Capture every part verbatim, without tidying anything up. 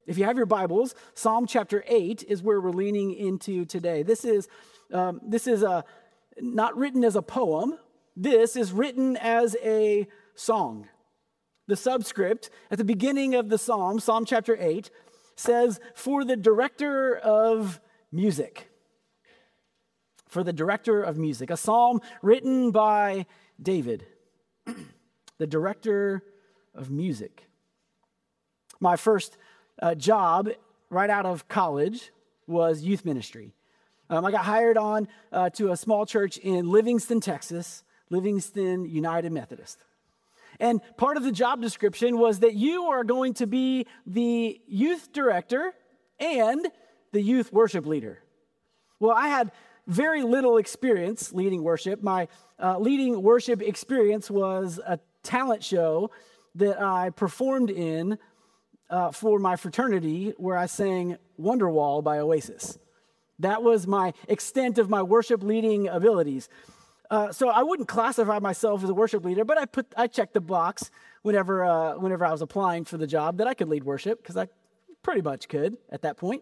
If you have your Bibles, Psalm chapter eight is where we're leaning into today. This is um, this is a, not written as a poem. This is written as a song. The subscript at the beginning of the Psalm, Psalm chapter eight, says, "For the director of music." For the director of music. A psalm written by David, the director of music. My first uh, job right out of college was youth ministry. Um, I got hired on uh, to a small church in Livingston, Texas, Livingston United Methodist. And part of the job description was that you are going to be the youth director and the youth worship leader. Well, I had very little experience leading worship. My uh, leading worship experience was a talent show that I performed in uh, for my fraternity where I sang Wonderwall by Oasis. That was my extent of my worship leading abilities. Uh, so I wouldn't classify myself as a worship leader, but I put I checked the box whenever uh, whenever I was applying for the job that I could lead worship, because I pretty much could at that point.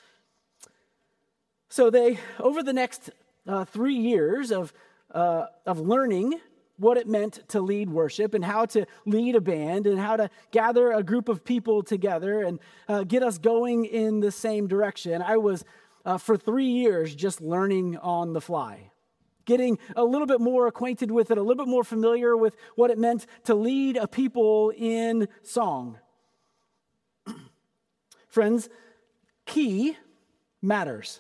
So they, over the next uh, three years of uh, of learning what it meant to lead worship and how to lead a band and how to gather a group of people together and uh, get us going in the same direction, I was uh, for three years just learning on the fly. Getting a little bit more acquainted with it, a little bit more familiar with what it meant to lead a people in song. Friends, key matters.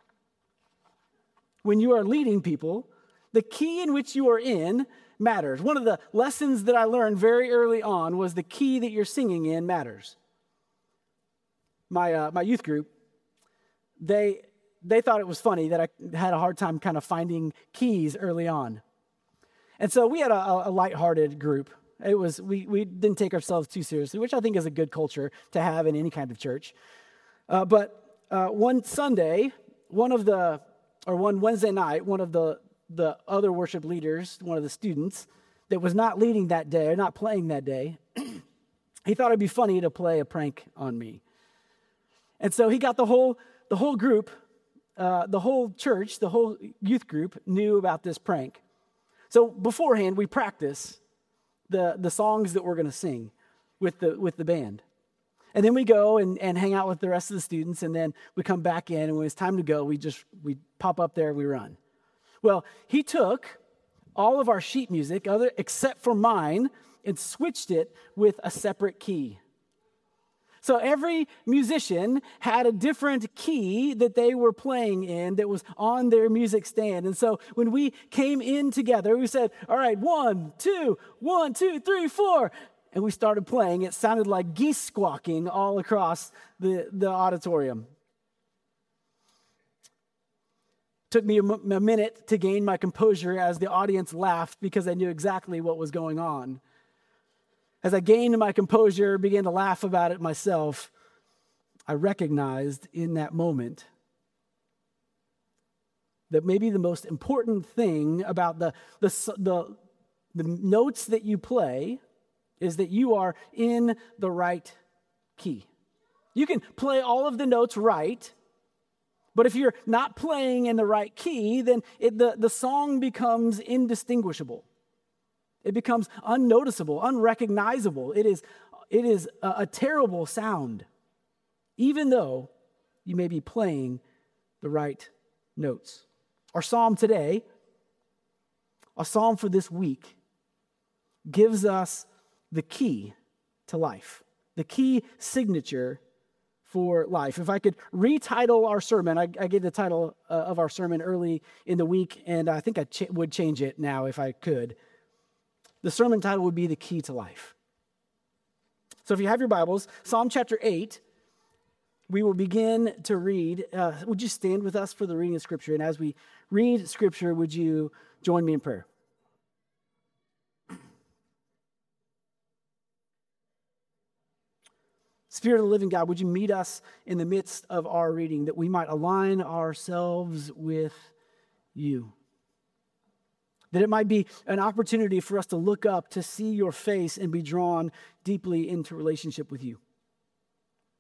When you are leading people, the key in which you are in matters. One of the lessons that I learned very early on was the key that you're singing in matters. My uh, my youth group, they... They thought it was funny that I had a hard time kind of finding keys early on. And so we had a, a lighthearted group. It was we we didn't take ourselves too seriously, which I think is a good culture to have in any kind of church. Uh, but uh, one Sunday, one of the, or one Wednesday night, one of the, the other worship leaders, one of the students that was not leading that day, or not playing that day, he thought it'd be funny to play a prank on me. And so he got the whole the whole group Uh, the whole church, the whole youth group knew about this prank. So beforehand, we practice the, the songs that we're going to sing with the with the band. And then we go and, and hang out with the rest of the students, and then we come back in, and when it's time to go, we just we pop up there and we run. Well, he took all of our sheet music, other except for mine, and switched it with a separate key. So every musician had a different key that they were playing in that was on their music stand. And so when we came in together, we said, all right, one, two, one, two, three, four. And we started playing. It sounded like geese squawking all across the, the auditorium. Took me a, m- a minute to gain my composure as the audience laughed because I knew exactly what was going on. As I gained my composure, began to laugh about it myself, I recognized in that moment that maybe the most important thing about the, the, the, the notes that you play is that you are in the right key. You can play all of the notes right, but if you're not playing in the right key, then it, the, the song becomes indistinguishable. It becomes unnoticeable, unrecognizable. It is, it is a, a terrible sound, even though you may be playing the right notes. Our psalm today, our psalm for this week, gives us the key to life, the key signature for life. If I could retitle our sermon, I, I gave the title uh, of our sermon early in the week, and I think I ch- would change it now if I could. The sermon title would be The Key to Life. So if you have your Bibles, Psalm chapter eight, we will begin to read. Uh, would you stand with us for the reading of Scripture? And as we read Scripture, would you join me in prayer? Spirit of the living God, would you meet us in the midst of our reading that we might align ourselves with you? That it might be an opportunity for us to look up, to see your face, and be drawn deeply into relationship with you.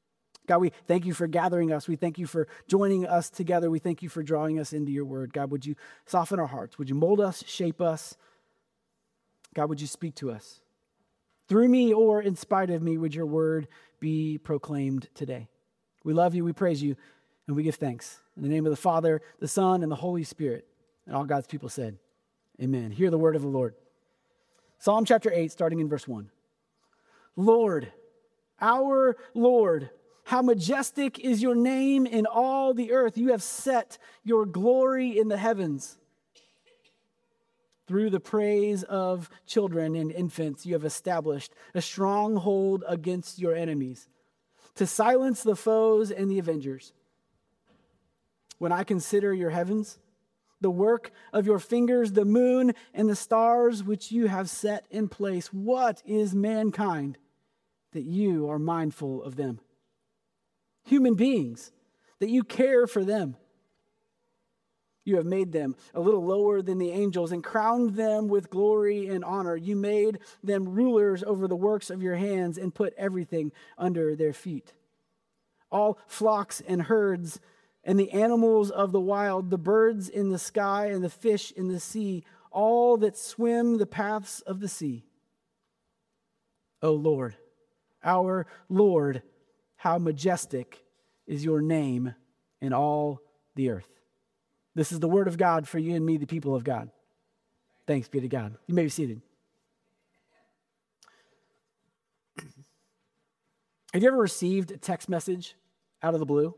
God, we thank you for gathering us. We thank you for joining us together. We thank you for drawing us into your word. God, would you soften our hearts? Would you mold us, shape us? God, would you speak to us? Through me or in spite of me, would your word be proclaimed today? We love you, we praise you, and we give thanks. In the name of the Father, the Son, and the Holy Spirit. And all God's people said, amen. Hear the word of the Lord. Psalm chapter eight, starting in verse one. Lord, our Lord, how majestic is your name in all the earth. You have set your glory in the heavens. Through the praise of children and infants, you have established a stronghold against your enemies, to silence the foes and the avengers. When I consider your heavens, the work of your fingers, the moon and the stars which you have set in place, what is mankind that you are mindful of them? Human beings, that you care for them. You have made them a little lower than the angels and crowned them with glory and honor. You made them rulers over the works of your hands and put everything under their feet. All flocks and herds and the animals of the wild, the birds in the sky and the fish in the sea, all that swim the paths of the sea. O Lord, our Lord, how majestic is your name in all the earth. This is the word of God for you and me, the people of God. Thanks be to God. You may be seated. Have you ever received a text message out of the blue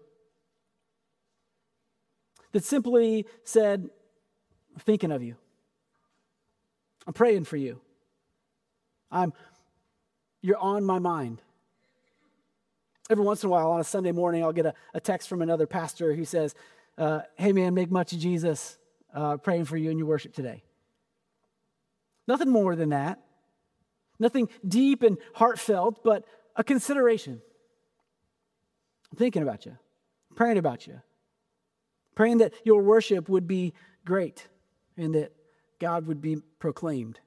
that simply said, I'm thinking of you. I'm praying for you. I'm, you're on my mind. Every once in a while on a Sunday morning, I'll get a, a text from another pastor who says, uh, hey man, make much of Jesus, uh, praying for you in your worship today. Nothing more than that. Nothing deep and heartfelt, but a consideration. I'm thinking about you, praying about you, praying that your worship would be great and that God would be proclaimed.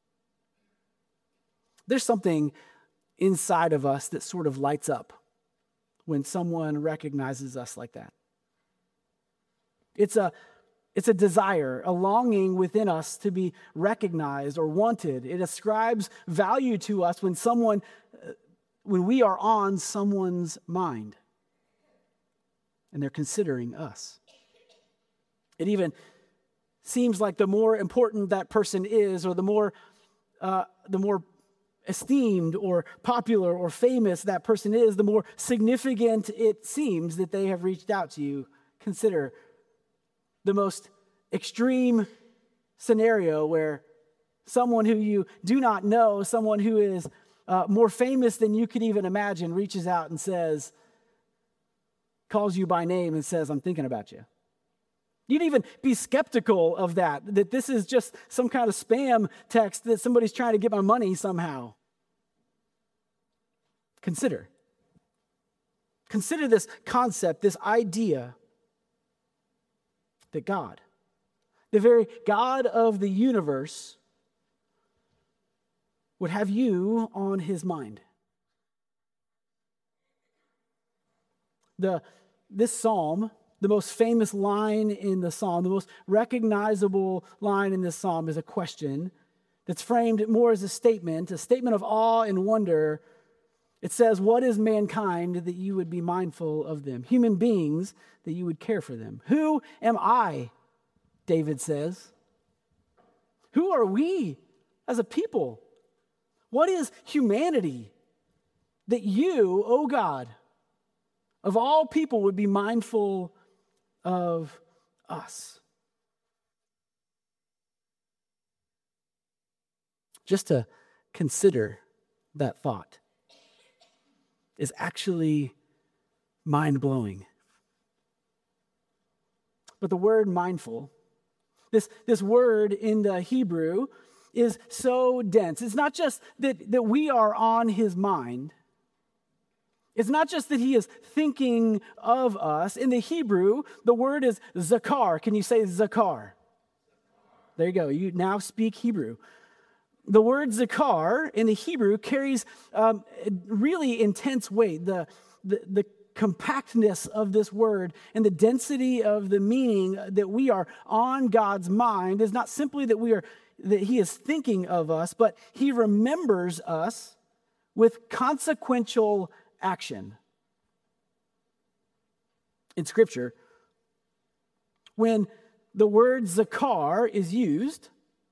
There's something inside of us that sort of lights up when someone recognizes us like that. It's a, it's a desire, a longing within us to be recognized or wanted. It ascribes value to us when someone, when we are on someone's mind and they're considering us. It even seems like the more important that person is, or the more, uh, the more esteemed or popular or famous that person is, the more significant it seems that they have reached out to you. Consider the most extreme scenario where someone who you do not know, someone who is uh, more famous than you could even imagine, reaches out and says, calls you by name and says, I'm thinking about you. You'd even be skeptical of that, that this is just some kind of spam text that somebody's trying to get my money somehow. Consider. Consider this concept, this idea that God, the very God of the universe, would have you on his mind. The, this psalm, the most famous line in the psalm, the most recognizable line in this psalm is a question that's framed more as a statement, a statement of awe and wonder. It says, what is mankind that you would be mindful of them? Human beings that you would care for them. Who am I, David says. Who are we as a people? What is humanity that you, O God, of all people would be mindful of us? Just to consider that thought is actually mind-blowing. But the word mindful, this, this word in the Hebrew is so dense. It's not just that, that we are on his mind. It's not just that he is thinking of us. In the Hebrew, the word is zakar. Can you say zakar? There you go. You now speak Hebrew. The word zakar in the Hebrew carries um, really intense weight. The, the, the compactness of this word and the density of the meaning that we are on God's mind is not simply that we are that he is thinking of us, but he remembers us with consequential action. In Scripture, when the word zakar is used,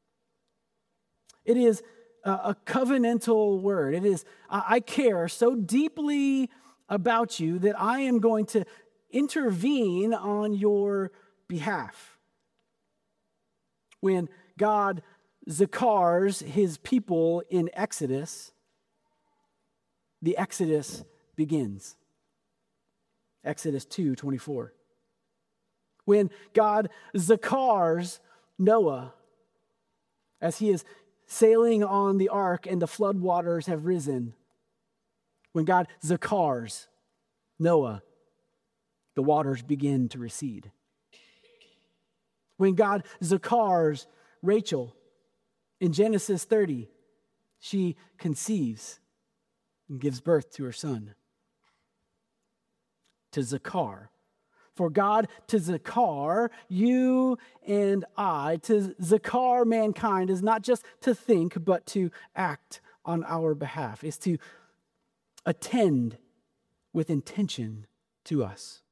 it is a, a covenantal word. It is, I, I care so deeply about you that I am going to intervene on your behalf. When God zakars his people in Exodus, the Exodus begins. Exodus two twenty-four. When God zakars Noah as he is sailing on the ark and the flood waters have risen. When God zakars Noah, the waters begin to recede. When God zakars Rachel in Genesis thirty, she conceives and gives birth to her son. To zakar. For God to zakar you and I, to zakar mankind is not just to think, but to act on our behalf. It's to attend with intention to us.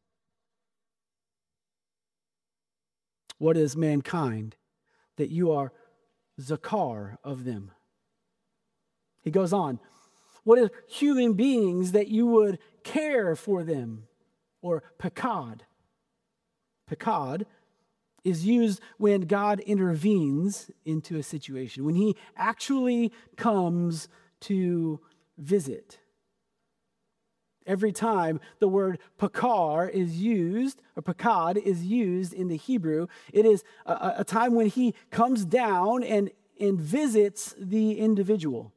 What is mankind that you are zakar of them? He goes on. What are human beings that you would care for them? Or pakad. Pakad is used when God intervenes into a situation, when he actually comes to visit. Every time the word pakar is used, or pakad is used in the Hebrew, it is a, a time when he comes down and, and visits the individual.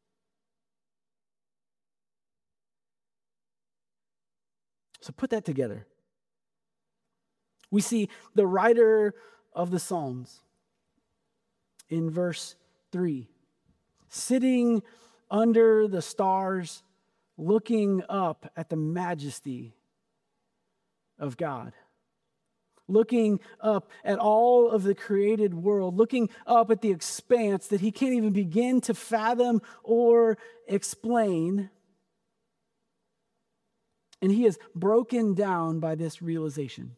So put that together. We see the writer of the Psalms in verse three, sitting under the stars, looking up at the majesty of God, looking up at all of the created world, looking up at the expanse that he can't even begin to fathom or explain. And he is broken down by this realization.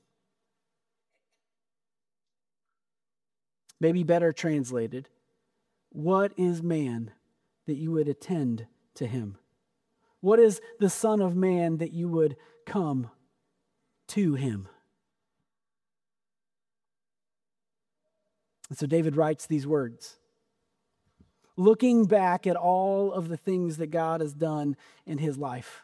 Maybe better translated, what is man that you would attend to him? What is the Son of Man that you would come to him? And so David writes these words, looking back at all of the things that God has done in his life.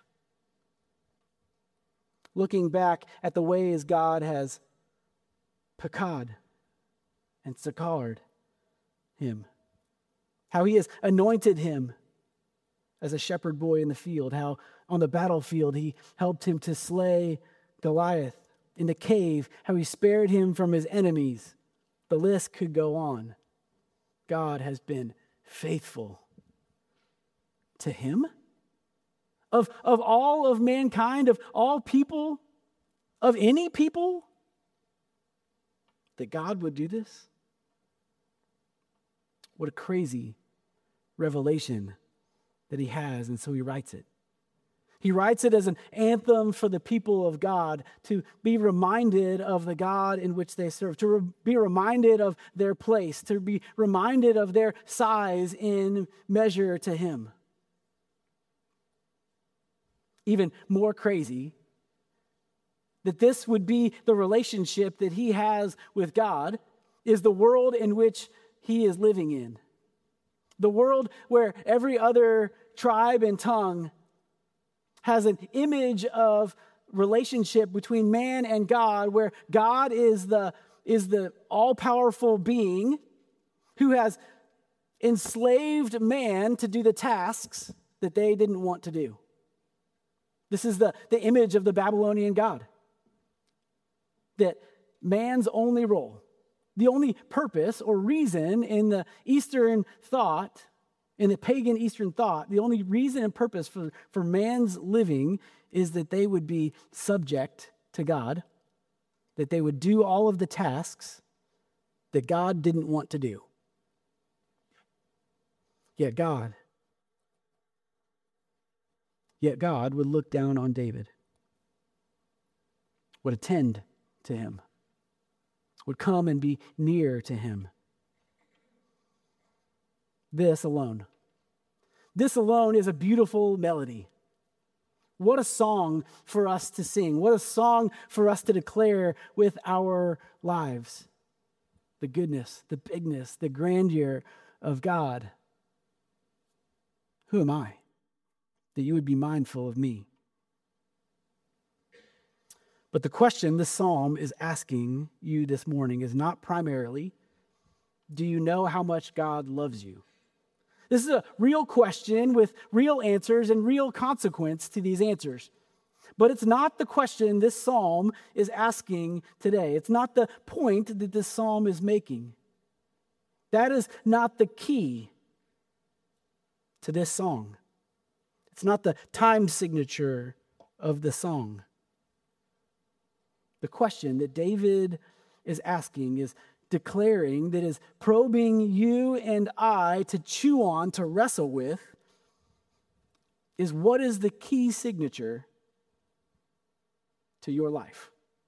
Looking back at the ways God has pakad and zakared him. How he has anointed him as a shepherd boy in the field. How on the battlefield he helped him to slay Goliath. In the cave, how he spared him from his enemies. The list could go on. God has been faithful to him. Of, of all of mankind, of all people, of any people, that God would do this? What a crazy revelation that he has, and so he writes it. He writes it as an anthem for the people of God to be reminded of the God in which they serve, to re- be reminded of their place, to be reminded of their size in measure to him. Even more crazy, that this would be the relationship that he has with God, is the world in which he is living in. The world where every other tribe and tongue has an image of relationship between man and God, where God is the, is the all-powerful being who has enslaved man to do the tasks that they didn't want to do. This is the, the image of the Babylonian God. That man's only role, the only purpose or reason in the Eastern thought In the pagan Eastern thought, the only reason and purpose for, for man's living is that they would be subject to God, that they would do all of the tasks that God didn't want to do. Yet God, yet God would look down on David, would attend to him, would come and be near to him. This alone, this alone is a beautiful melody. What a song for us to sing. What a song for us to declare with our lives. The goodness, the bigness, the grandeur of God. Who am I that you would be mindful of me? But the question this psalm is asking you this morning is not primarily, do you know how much God loves you? This is a real question with real answers and real consequence to these answers. But it's not the question this psalm is asking today. It's not the point that this psalm is making. That is not the key to this song. It's not the time signature of the song. The question that David is asking is declaring, that is probing you and I to chew on, to wrestle with, is what is the key signature to your life?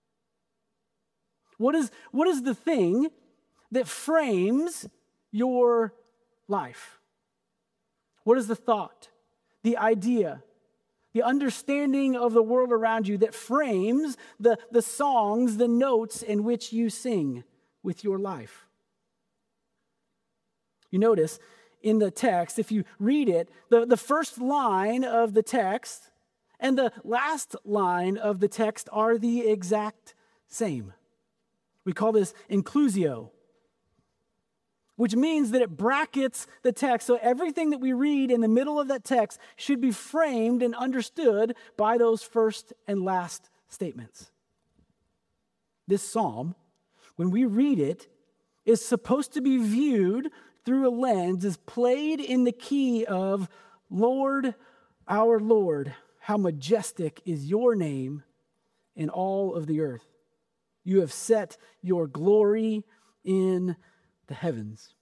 What is, what is the thing that frames your life? What is the thought, the idea, the understanding of the world around you that frames the, the songs, the notes in which you sing with your life? You notice in the text, if you read it, the, the first line of the text and the last line of the text are the exact same. We call this inclusio, which means that it brackets the text. So everything that we read in the middle of that text should be framed and understood by those first and last statements. This psalm, when we read it, is supposed to be viewed through a lens, is played in the key of, Lord, our Lord, how majestic is your name in all of the earth. You have set your glory in the heavens.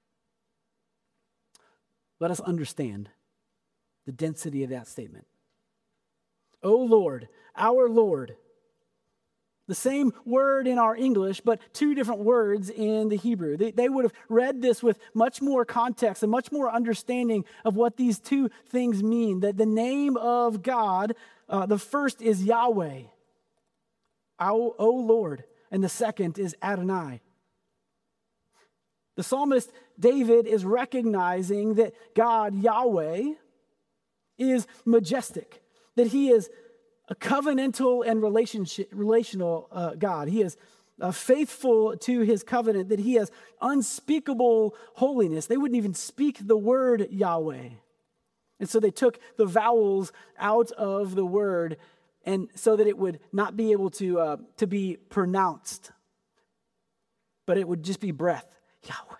Let us understand the density of that statement. O Lord, our Lord. The same word in our English, but two different words in the Hebrew. They, they would have read this with much more context and much more understanding of what these two things mean. That the name of God, uh, the first is Yahweh, O, o Lord, and the second is Adonai. The psalmist David is recognizing that God, Yahweh, is majestic, that he is a covenantal and relationship, relational uh, God. He is uh, faithful to his covenant, that he has unspeakable holiness. They wouldn't even speak the word Yahweh. And so they took the vowels out of the word, and so that it would not be able to, uh, to be pronounced, but it would just be breath. Yahweh.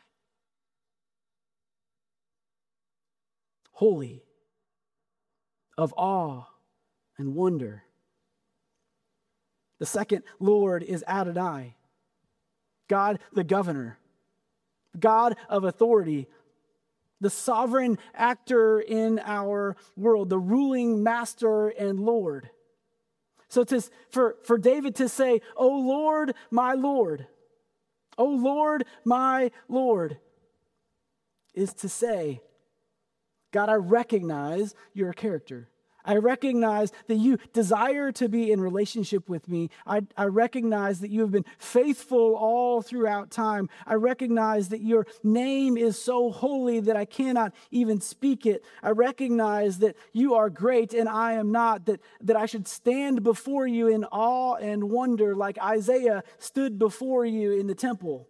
Holy, of awe and wonder. The second Lord is Adonai, God the governor, God of authority, the sovereign actor in our world, the ruling master and Lord. So to, for, for David to say, O Lord, my Lord, O Lord, my Lord, is to say, God, I recognize your character. I recognize that you desire to be in relationship with me. I, I recognize that you have been faithful all throughout time. I recognize that your name is so holy that I cannot even speak it. I recognize that you are great and I am not, that, that I should stand before you in awe and wonder like Isaiah stood before you in the temple.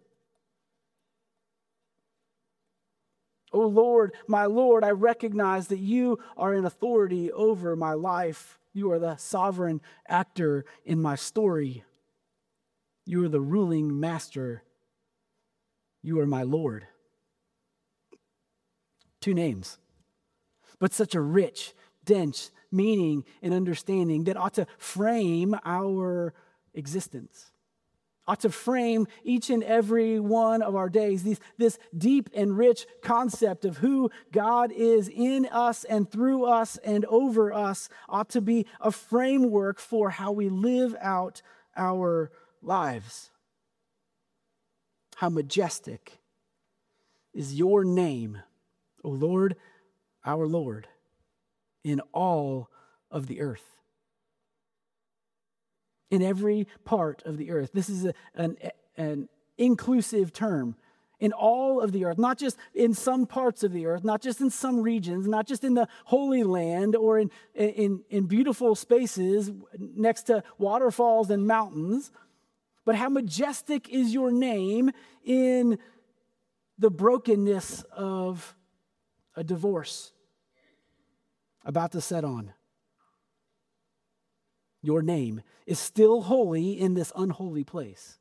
O Lord, my Lord, I recognize that you are in authority over my life. You are the sovereign actor in my story. You are the ruling master. You are my Lord. Two names, but such a rich, dense meaning and understanding that ought to frame our existence, ought to frame each and every one of our days. These, this deep and rich concept of who God is in us and through us and over us ought to be a framework for how we live out our lives. How majestic is your name, O Lord, our Lord, in all of the earth. In every part of the earth. This is a, an, an inclusive term. In all of the earth, not just in some parts of the earth, not just in some regions, not just in the Holy Land or in, in, in beautiful spaces next to waterfalls and mountains, but how majestic is your name in the brokenness of a divorce about to set on. Your name is still holy in this unholy place.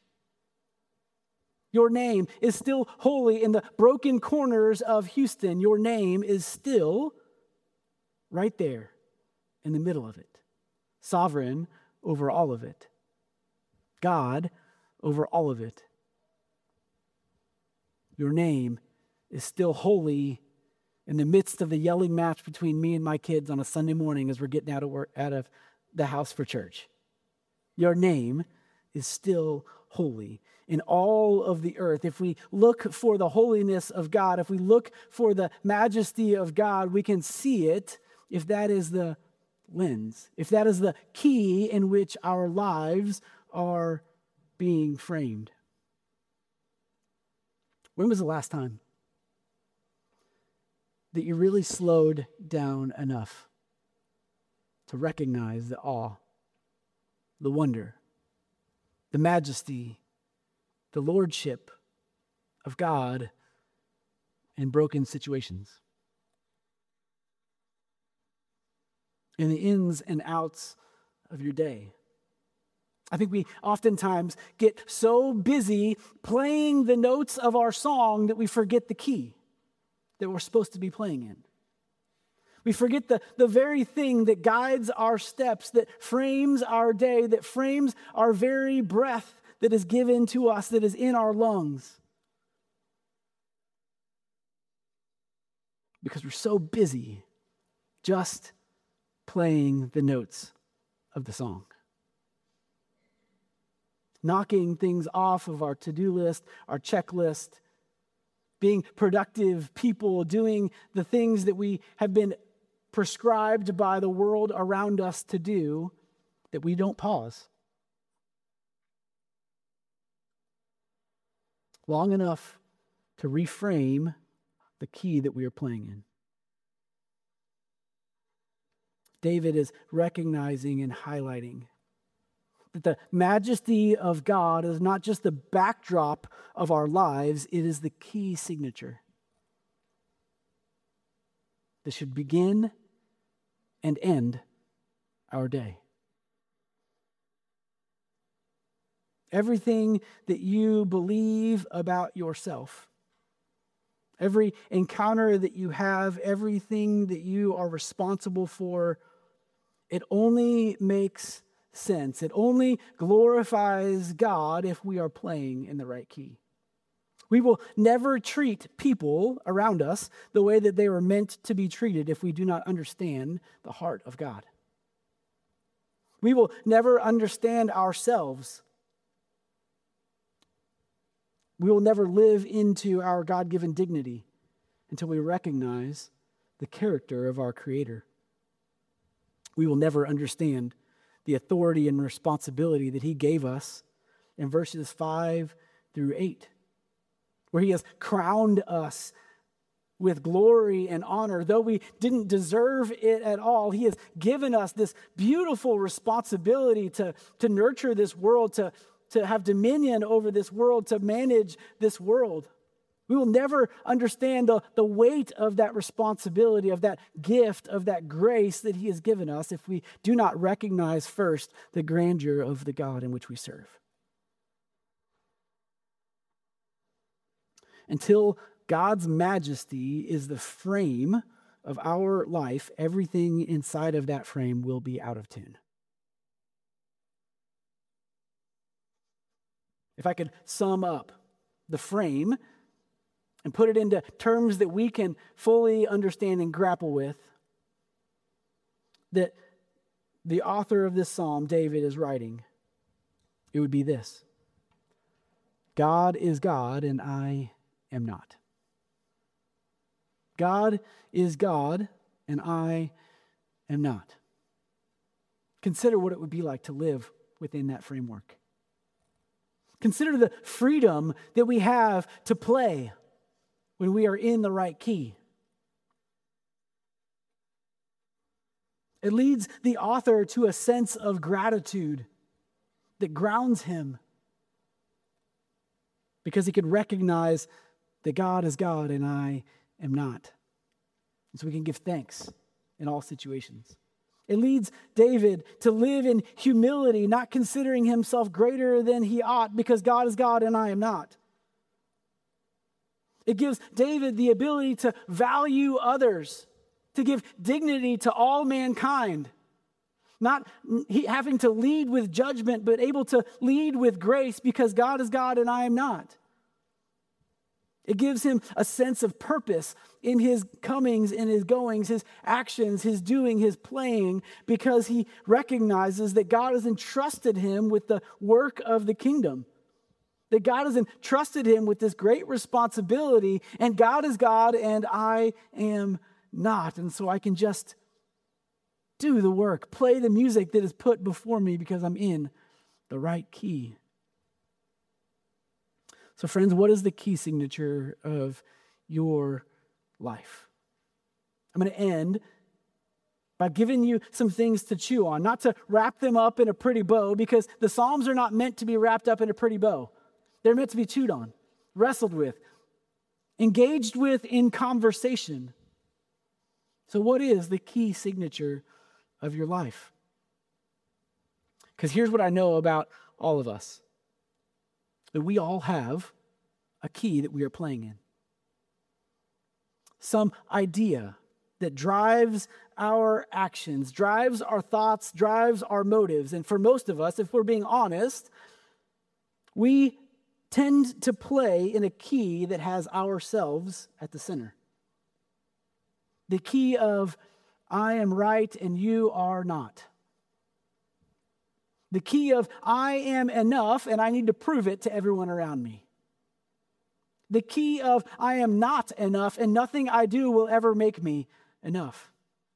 Your name is still holy in the broken corners of Houston. Your name is still right there in the middle of it, sovereign over all of it, God over all of it. Your name is still holy in the midst of the yelling match between me and my kids on a Sunday morning as we're getting out of work, out of the house for church. Your name is still holy in all of the earth. If we look for the holiness of God, if we look for the majesty of God, we can see it if that is the lens, if that is the key in which our lives are being framed. When was the last time that you really slowed down enough to recognize the awe, the wonder, the majesty, the lordship of God in broken situations, in the ins and outs of your day? I think we oftentimes get so busy playing the notes of our song that we forget the key that we're supposed to be playing in. We forget the, the very thing that guides our steps, that frames our day, that frames our very breath that is given to us, that is in our lungs. Because we're so busy just playing the notes of the song. Knocking things off of our to-do list, our checklist, being productive people, doing the things that we have been prescribed by the world around us to do, that we don't pause long enough to reframe the key that we are playing in. David is recognizing and highlighting that the majesty of God is not just the backdrop of our lives, it is the key signature that should begin and end our day. Everything that you believe about yourself, every encounter that you have, everything that you are responsible for, it only makes sense. It only glorifies God if we are playing in the right key. We will never treat people around us the way that they were meant to be treated if we do not understand the heart of God. We will never understand ourselves. We will never live into our God-given dignity until we recognize the character of our Creator. We will never understand the authority and responsibility that He gave us in verses five through eight, where He has crowned us with glory and honor. Though we didn't deserve it at all, He has given us this beautiful responsibility to, to nurture this world, to, to have dominion over this world, to manage this world. We will never understand the, the weight of that responsibility, of that gift, of that grace that He has given us if we do not recognize first the grandeur of the God in which we serve. Until God's majesty is the frame of our life, everything inside of that frame will be out of tune. If I could sum up the frame and put it into terms that we can fully understand and grapple with, that the author of this psalm, David, is writing, it would be this: God is God and I am not. God is God and I am not. Consider what it would be like to live within that framework. Consider the freedom that we have to play when we are in the right key. It leads the author to a sense of gratitude that grounds him because he can recognize that God is God and I am not. And so we can give thanks in all situations. It leads David to live in humility, not considering himself greater than he ought because God is God and I am not. It gives David the ability to value others, to give dignity to all mankind, not having to lead with judgment, but able to lead with grace because God is God and I am not. It gives him a sense of purpose in his comings, in his goings, his actions, his doing, his playing, because he recognizes that God has entrusted him with the work of the kingdom. That God has entrusted him with this great responsibility, and God is God and I am not. And so I can just do the work, play the music that is put before me because I'm in the right key. So friends, what is the key signature of your life? I'm going to end by giving you some things to chew on, not to wrap them up in a pretty bow, because the Psalms are not meant to be wrapped up in a pretty bow. They're meant to be chewed on, wrestled with, engaged with in conversation. So what is the key signature of your life? Because here's what I know about all of us. That we all have a key that we are playing in. Some idea that drives our actions, drives our thoughts, drives our motives. And for most of us, if we're being honest, we tend to play in a key that has ourselves at the center. The key of I am right and you are not. The key of I am enough and I need to prove it to everyone around me. The key of I am not enough and nothing I do will ever make me enough.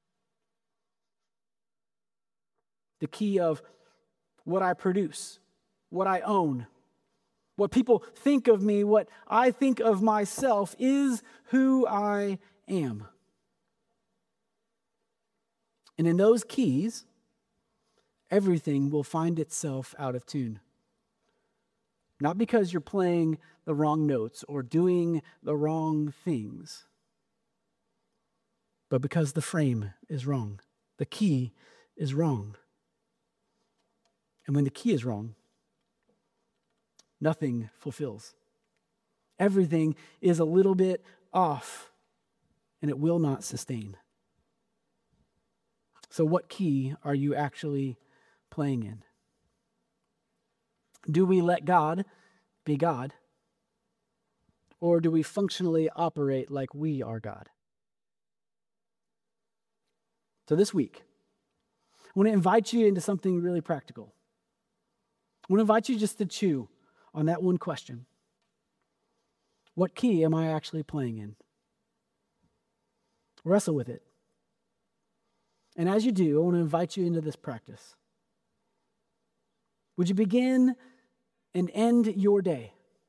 The key of what I produce, what I own, what people think of me, what I think of myself is who I am. And in those keys, everything will find itself out of tune. Not because you're playing the wrong notes or doing the wrong things, but because the frame is wrong. The key is wrong. And when the key is wrong, nothing fulfills. Everything is a little bit off, and it will not sustain. So what key are you actually playing in? Do we let God be God? Or do we functionally operate like we are God? So this week, I want to invite you into something really practical. I want to invite you just to chew on that one question. What key am I actually playing in? Wrestle with it. And as you do, I want to invite you into this practice. Would you begin and end your day?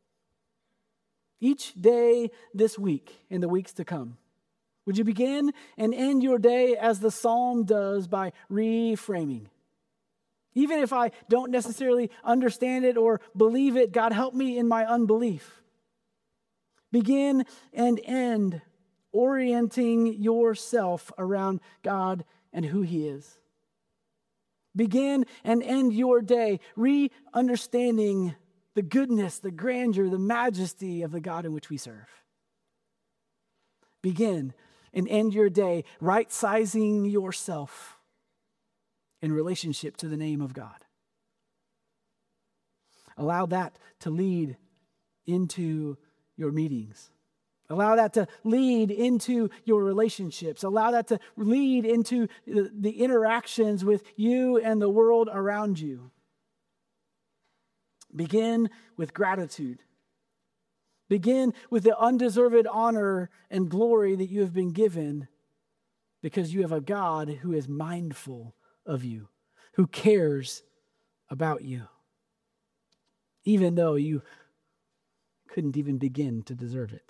Each day this week and the weeks to come. Would you begin and end your day as the psalm does by reframing? Even if I don't necessarily understand it or believe it, God, help me in my unbelief. Begin and end orienting yourself around God and who He is. Begin and end your day re-understanding the goodness, the grandeur, the majesty of the God in which we serve. Begin and end your day right-sizing yourself in relationship to the name of God. Allow that to lead into your meetings. Allow that to lead into your relationships. Allow that to lead into the, the interactions with you and the world around you. Begin with gratitude. Begin with the undeserved honor and glory that you have been given because you have a God who is mindful of you, who cares about you, even though you couldn't even begin to deserve it.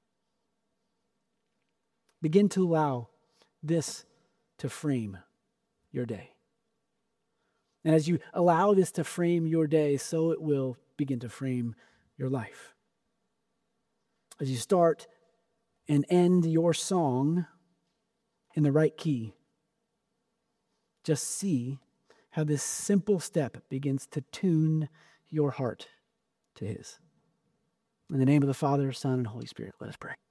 Begin to allow this to frame your day. And as you allow this to frame your day, so it will begin to frame your life. As you start and end your song in the right key, just see how this simple step begins to tune your heart to His. In the name of the Father, Son, and Holy Spirit, let us pray.